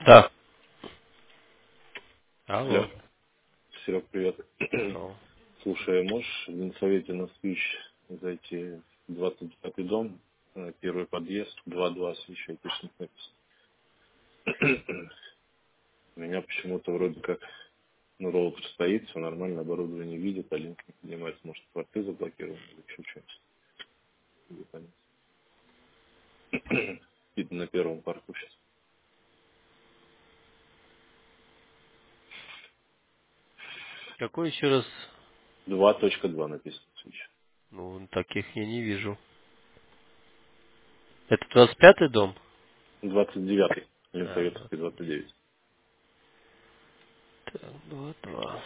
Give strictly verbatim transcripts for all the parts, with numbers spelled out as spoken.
Да. Алло, Алло. Серег, привет. О. Слушай, можешь в Ленсовете на Switch зайти в двадцать пятый дом, э, первый подъезд, два-два свеча и пишет написано. У меня почему-то вроде как, ну, роутер стоит, все нормально, оборудование видит, а линк не поднимается, может, порты заблокированы или еще что-нибудь. Непонятно. Видно на первом порту сейчас. Какой еще раз? два точка два написано свеча. Ну, таких я не вижу. Это двадцать пятый дом? двадцать девятый, А, да. Ленсоветовский двадцать девять. Так, два, два.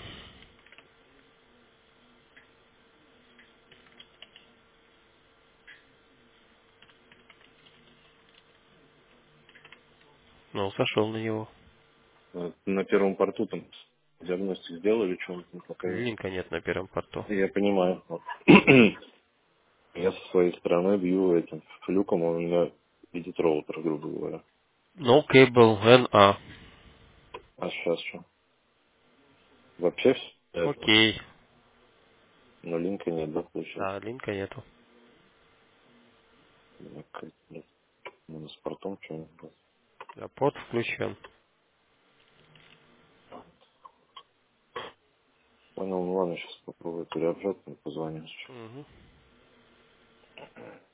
Ну, сошел на него. Э, На первом порту там диагностику сделали, что он там показывает. Линка нет на первом порту. Я понимаю. Вот. Я со своей стороны бью этим флюком, он у меня видит роутер, грубо говоря. No cable эн а. А сейчас что? Вообще все это. Окей. Но линка нет, да, получается? Да, линка нету. Ну, как, нет. Ну, с портом что-нибудь было. А порт включен. Понял, ну ладно, сейчас попробую переобжать, позвоню. Угу.